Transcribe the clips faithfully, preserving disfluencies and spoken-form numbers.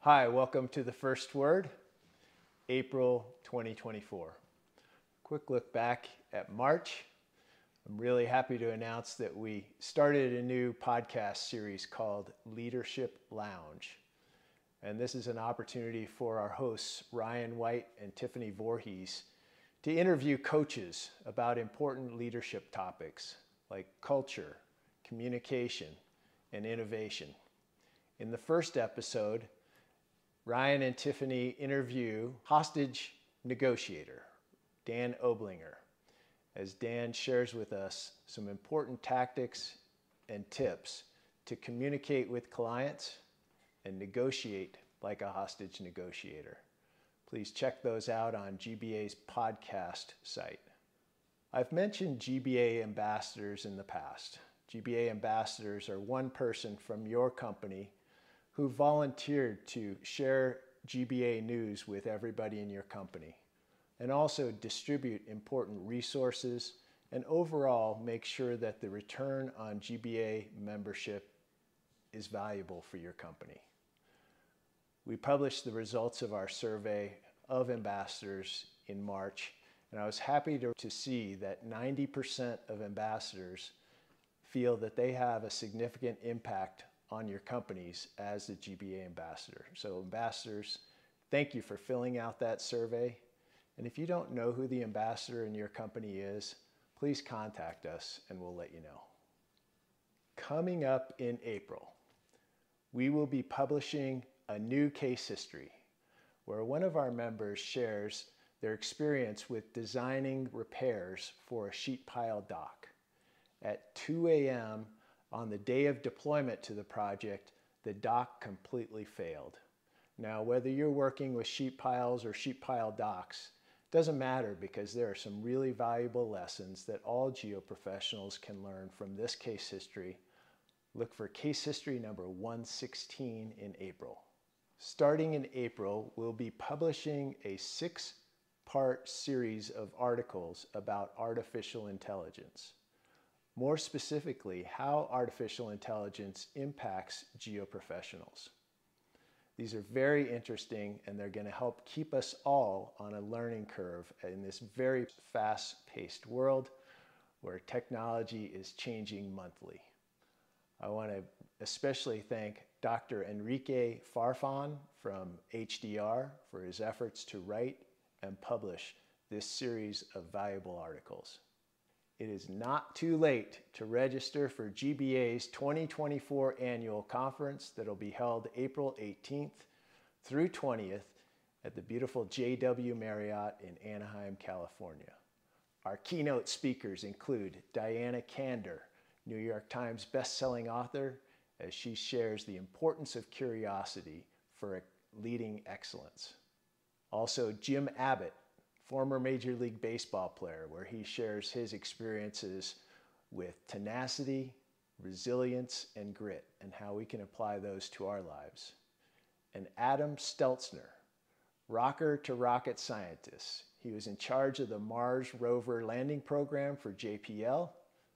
Hi, welcome to the First Word, April twenty twenty-four. Quick look back at March. I'm really happy to announce that we started a new podcast series called Leadership Lounge. And this is an opportunity for our hosts, Ryan White and Tiffany Voorhees, to interview coaches about important leadership topics like culture, communication, and innovation. In the first episode, Ryan and Tiffany interview hostage negotiator, Dan Oblinger, as Dan shares with us some important tactics and tips to communicate with clients and negotiate like a hostage negotiator. Please check those out on G B A's podcast site. I've mentioned G B A ambassadors in the past. G B A ambassadors are one person from your company who volunteered to share G B A news with everybody in your company and also distribute important resources and overall make sure that the return on G B A membership is valuable for your company. We published the results of our survey of ambassadors in March, and I was happy to, to see that ninety percent of ambassadors feel that they have a significant impact on your companies as the G B A ambassador. So ambassadors, thank you for filling out that survey. And if you don't know who the ambassador in your company is, please contact us and we'll let you know. Coming up in April, we will be publishing a new case history where one of our members shares their experience with designing repairs for a sheet pile dock. At two a m on the day of deployment to the project, the dock completely failed. Now, whether you're working with sheet piles or sheet pile docks, doesn't matter because there are some really valuable lessons that all geo professionals can learn from this case history. Look for case history number one sixteen in April. Starting in April, we'll be publishing a six-part series of articles about artificial intelligence. More specifically, how artificial intelligence impacts geoprofessionals. These are very interesting and they're going to help keep us all on a learning curve in this very fast-paced world where technology is changing monthly. I want to especially thank Doctor Enrique Farfan from H D R for his efforts to write and publish this series of valuable articles. It is not too late to register for G B A's twenty twenty-four annual conference that will be held April eighteenth through twentieth at the beautiful J W Marriott in Anaheim, California. Our keynote speakers include Diana Kander, New York Times bestselling author, as she shares the importance of curiosity for leading excellence. Also, Jim Abbott, former Major League Baseball player, where he shares his experiences with tenacity, resilience, and grit, and how we can apply those to our lives. And Adam Stelzner, rocker to rocket scientist. He was in charge of the Mars rover landing program for J P L.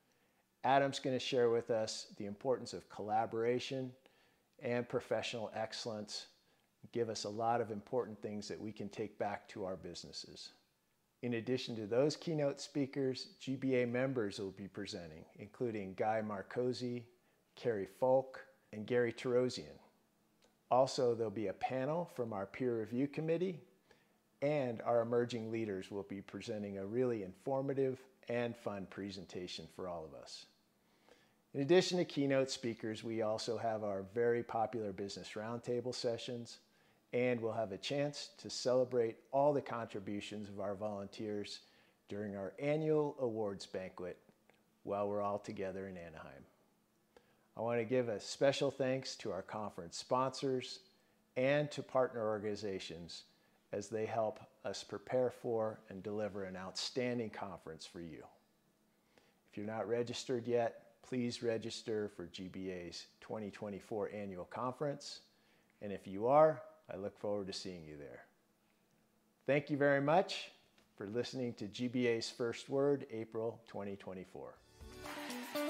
Adam's going to share with us the importance of collaboration and professional excellence, give us a lot of important things that we can take back to our businesses. In addition to those keynote speakers, G B A members will be presenting, including Guy Marcosi, Carrie Falk, and Gary Tarosian. Also, there'll be a panel from our peer review committee, and our emerging leaders will be presenting a really informative and fun presentation for all of us. In addition to keynote speakers, we also have our very popular business roundtable sessions, and we'll have a chance to celebrate all the contributions of our volunteers during our annual awards banquet while we're all together in Anaheim. I want to give a special thanks to our conference sponsors and to partner organizations as they help us prepare for and deliver an outstanding conference for you. If you're not registered yet, please register for G B A's twenty twenty-four annual conference. And if you are, I look forward to seeing you there. Thank you very much for listening to G B A's First Word, April twenty twenty-four.